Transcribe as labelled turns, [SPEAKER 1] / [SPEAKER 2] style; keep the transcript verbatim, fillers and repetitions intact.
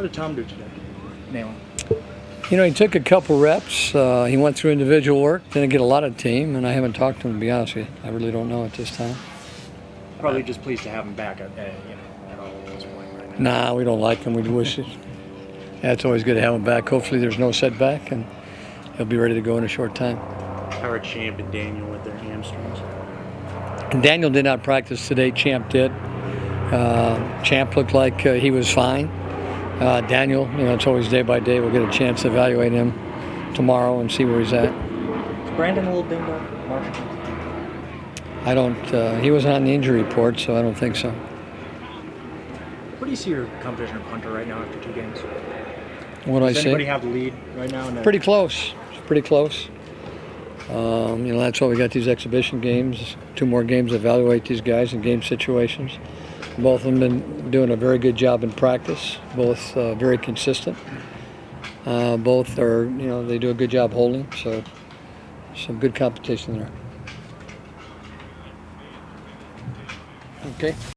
[SPEAKER 1] What did Tom do today? Nail.
[SPEAKER 2] You know, he took a couple reps. Uh, he went through individual work, didn't get a lot of team, and I haven't talked to him, to be honest with you. I really don't know at this time.
[SPEAKER 1] Probably just pleased to have him back at, uh, you know, at all at this point right now.
[SPEAKER 2] Nah, we don't like him. We wish it. Yeah, it's always good to have him back. Hopefully there's no setback, and he'll be ready to go in a short time.
[SPEAKER 1] How are Champ and Daniel with their hamstrings?
[SPEAKER 2] And Daniel did not practice today. Champ did. Uh, Champ looked like uh, he was fine. Uh, Daniel, you know, it's always day by day. We'll get a chance to evaluate him tomorrow and see where he's at.
[SPEAKER 1] Is Brandon a little dinged up, Marshall?
[SPEAKER 2] I don't, uh, he wasn't on the injury report, so I don't think so.
[SPEAKER 1] Where do you see your competition of Hunter right now after two games?
[SPEAKER 2] What do I
[SPEAKER 1] Does
[SPEAKER 2] say?
[SPEAKER 1] anybody have the lead right now? In the-
[SPEAKER 2] Pretty close. It's pretty close. Um, you know, that's why we got these exhibition games. Two more games to evaluate these guys in game situations. Both of them been doing a very good job in practice. Both uh, very consistent. Uh, both are, you know, they do a good job holding. So, some good competition there. Okay.